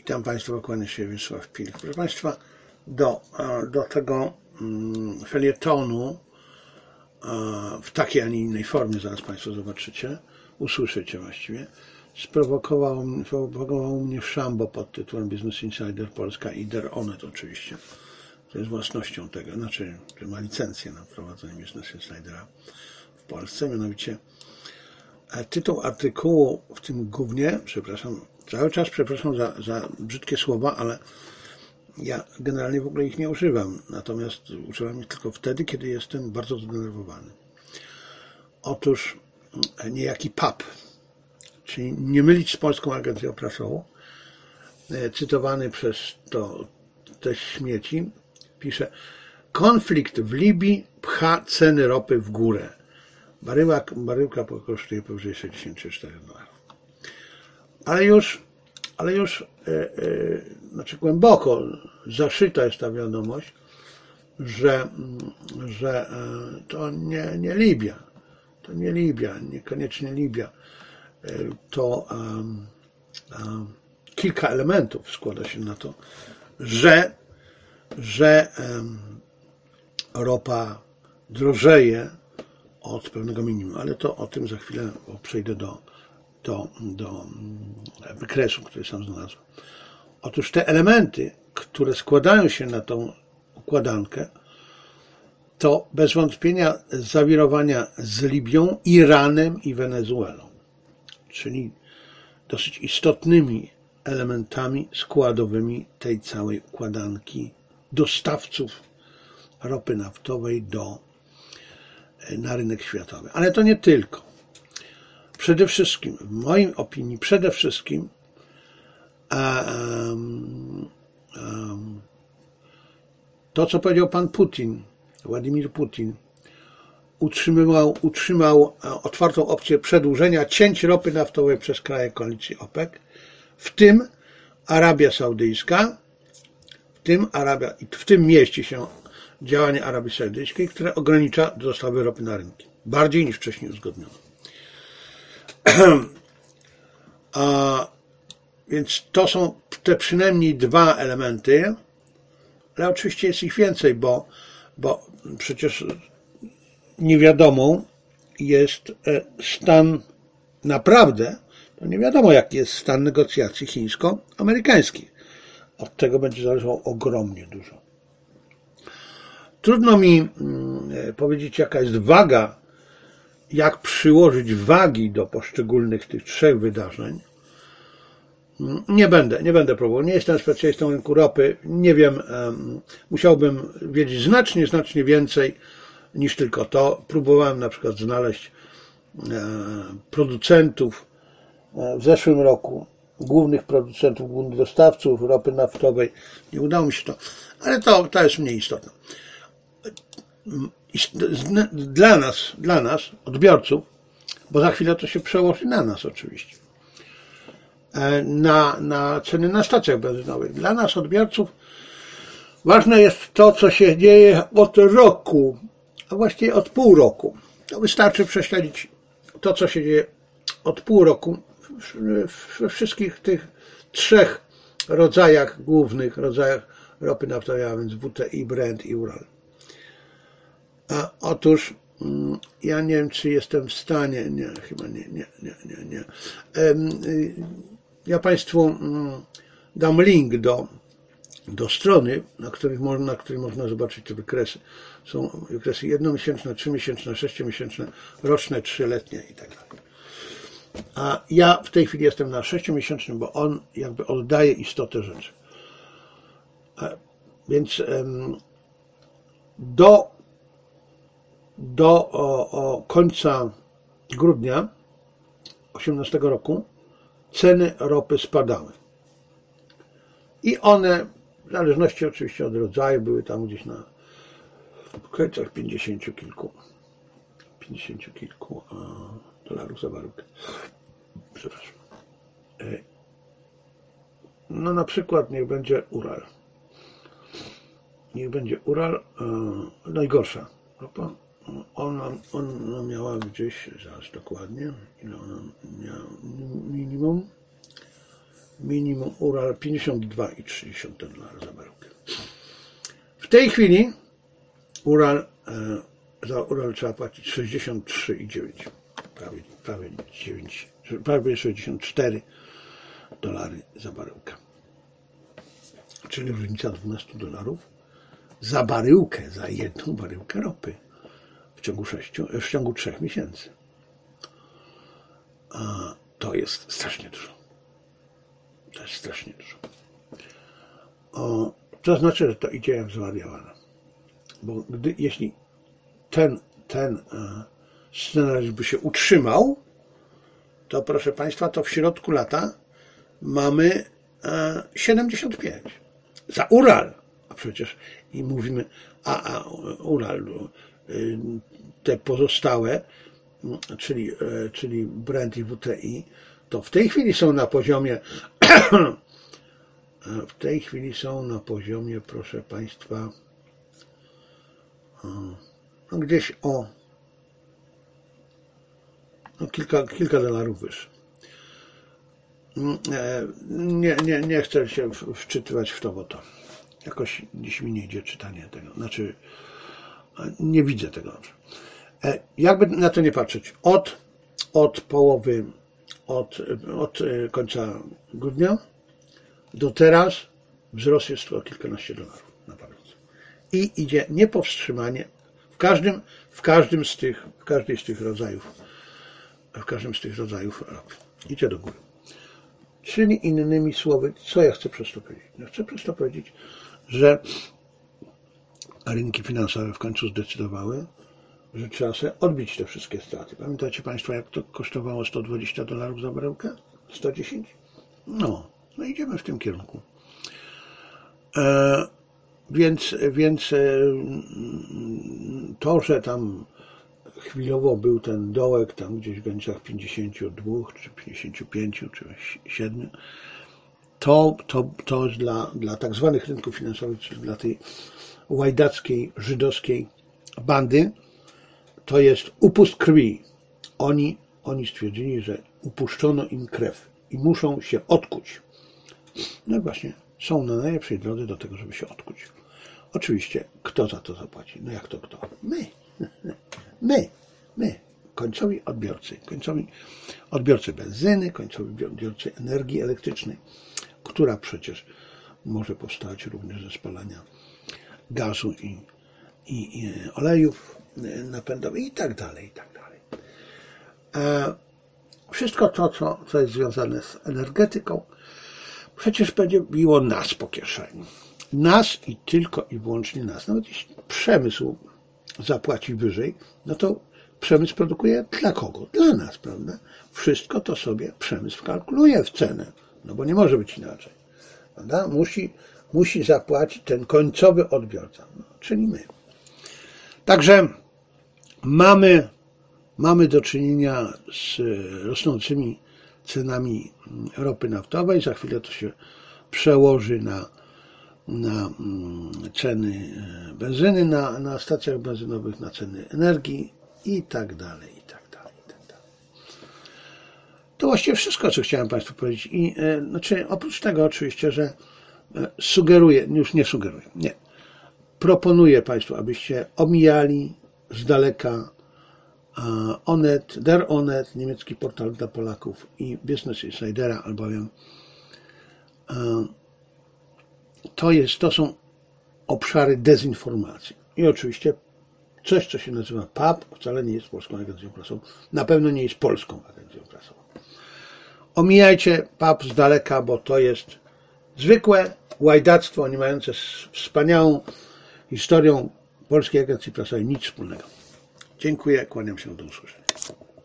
Witam Państwa, kłaniam się Wiesław Pilch. Proszę Państwa, do tego felietonu w takiej, a nie innej formie, zaraz Państwo zobaczycie, usłyszycie właściwie, sprowokował mnie Szambo pod tytułem Business Insider Polska i Der Onet oczywiście. To jest własnością tego, znaczy, że ma licencję na prowadzenie Business Insidera w Polsce, mianowicie tytuł artykułu w tym gównie, cały czas przepraszam za brzydkie słowa, ale ja generalnie w ogóle ich nie używam, natomiast używam ich tylko wtedy, kiedy jestem bardzo zdenerwowany. Otóż niejaki PAP, czyli nie mylić z Polską Agencją Prasową, cytowany przez te śmieci, pisze: konflikt w Libii pcha ceny ropy w górę. Baryłka kosztuje powyżej $64. Ale już znaczy głęboko zaszyta jest ta wiadomość, że to nie Libia. To nie Libia, niekoniecznie Libia. To kilka elementów składa się na to, że ropa drożeje od pewnego minimum, ale to o tym za chwilę przejdę do wykresu, który sam znalazłem. Otóż te elementy, które składają się na tą układankę, to bez wątpienia zawirowania z Libią, Iranem i Wenezuelą, czyli dosyć istotnymi elementami składowymi tej całej układanki dostawców ropy naftowej na rynek światowy. Ale to nie tylko. Przede wszystkim, w mojej opinii, to, co powiedział pan Putin, Władimir Putin, utrzymał otwartą opcję przedłużenia cięć ropy naftowej przez kraje koalicji OPEC, w tym Arabia Saudyjska, w tym mieści się działanie Arabii Saudyjskiej, które ogranicza dostawy ropy na rynki. Bardziej niż wcześniej uzgodniono. Więc to są te przynajmniej dwa elementy, ale oczywiście jest ich więcej, bo przecież niewiadomą jest stan naprawdę, to nie wiadomo jaki jest stan negocjacji chińsko-amerykańskich. Od tego będzie zależało ogromnie dużo. Trudno mi powiedzieć, jaka jest waga, jak przyłożyć wagi do poszczególnych tych trzech wydarzeń. Nie będę próbował. Nie jestem specjalistą rynku ropy. Nie wiem, musiałbym wiedzieć znacznie więcej niż tylko to. Próbowałem na przykład znaleźć producentów w zeszłym roku, głównych producentów, głównych dostawców ropy naftowej. Nie udało mi się to, ale to jest mniej istotne. Dla nas, odbiorców, bo za chwilę to się przełoży na nas oczywiście, na ceny na stacjach benzynowych. Dla nas, odbiorców, ważne jest to, co się dzieje od roku, a właściwie od pół roku. To wystarczy prześledzić to, co się dzieje od pół roku we wszystkich tych trzech głównych rodzajach ropy naftowej, a więc WTI, Brent i Ural. Otóż ja nie wiem, czy jestem w stanie, chyba nie. Ja Państwu dam link do strony, na której można zobaczyć te wykresy. Są wykresy jednomiesięczne, 3-miesięczne, 6-miesięczne, roczne, 3-letnie i tak dalej. A ja w tej chwili jestem na 6-miesięcznym, bo on jakby oddaje istotę rzeczy. Więc do końca grudnia 2018 roku ceny ropy spadały. I one, w zależności oczywiście od rodzaju, były tam gdzieś na okolicach 50 kilku dolarów za baryłkę. Przepraszam. No na przykład niech będzie Ural. Najgorsza ropa. Ona miała gdzieś, zaraz dokładnie, ile ona miała minimum, minimum Ural 52,3 dolara za baryłkę. W tej chwili za Ural trzeba płacić 63,9, prawie 64 dolary za baryłkę. Czyli różnica 12 dolarów za baryłkę, za jedną baryłkę ropy w ciągu 3 miesięcy. A to jest strasznie dużo. To jest strasznie dużo. To znaczy, że to idzie jak zwariowane. Bo jeśli ten scenariusz by się utrzymał, to proszę Państwa, to w środku lata mamy 75 za Ural. A przecież i mówimy, Ural, te pozostałe, czyli Brent i WTI, to w tej chwili są na poziomie proszę Państwa, gdzieś kilka dolarów wyższe. Nie chcę się wczytywać w to, bo to jakoś dziś mi nie idzie czytanie tego. Znaczy, nie widzę tego dobrze. Jakby na to nie patrzeć, od połowy, od końca grudnia do teraz wzrost jest o kilkanaście dolarów na baryłce. I idzie niepowstrzymanie w każdym z tych rodzajów ropy. Idzie do góry. Czyli innymi słowy, co ja chcę przez to powiedzieć? Ja chcę przez to powiedzieć, że rynki finansowe w końcu zdecydowały, że trzeba sobie odbić te wszystkie straty. Pamiętacie Państwo, jak to kosztowało 120 dolarów za baryłkę? 110? No idziemy w tym kierunku. Więc to, że tam chwilowo był ten dołek tam gdzieś w granicach 52, czy 55, czy 7, to jest dla tak zwanych rynków finansowych, czyli dla tej łajdackiej, żydowskiej bandy, to jest upust krwi. Oni stwierdzili, że upuszczono im krew i muszą się odkuć. No i właśnie są na najlepszej drodze do tego, żeby się odkuć. Oczywiście, kto za to zapłaci? No jak to kto? My. Końcowi odbiorcy benzyny, końcowi odbiorcy energii elektrycznej, która przecież może powstać również ze spalania gazu i olejów napędowych i tak dalej. Wszystko to, co jest związane z energetyką, przecież będzie biło nas po kieszeni. Nas i tylko i wyłącznie nas. Nawet jeśli przemysł zapłaci wyżej, no to przemysł produkuje dla kogo? Dla nas, prawda? Wszystko to sobie przemysł kalkuluje w cenę, no bo nie może być inaczej. Prawda? Musi zapłacić ten końcowy odbiorca, czyli my. Także mamy do czynienia z rosnącymi cenami ropy naftowej. Za chwilę to się przełoży na ceny benzyny na stacjach benzynowych, na ceny energii i tak dalej. To właściwie wszystko, co chciałem Państwu powiedzieć. I oprócz tego oczywiście, że proponuję Państwu, abyście omijali z daleka Der Onet, niemiecki portal dla Polaków i Business Insidera, albowiem to są obszary dezinformacji. I oczywiście coś, co się nazywa PAP, wcale nie jest polską agencją prasową, na pewno nie jest polską agencją prasową. Omijajcie PAP z daleka, bo to jest zwykłe łajdactwo, nie mające z wspaniałą historią polskiej agencji prasowej nic wspólnego. Dziękuję, kłaniam się, do usłyszenia.